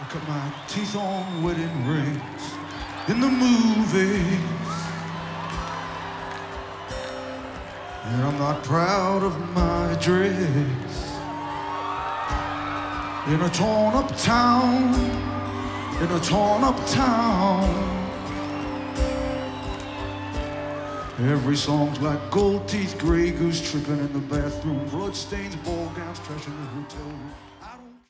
I cut my teeth on wedding rings in the movies, and I'm not proud of my dress. In a torn up town, in a torn up town, every song's like gold teeth, gray goose tripping in the bathroom, blood stains, ball gowns, trash in the hotel room.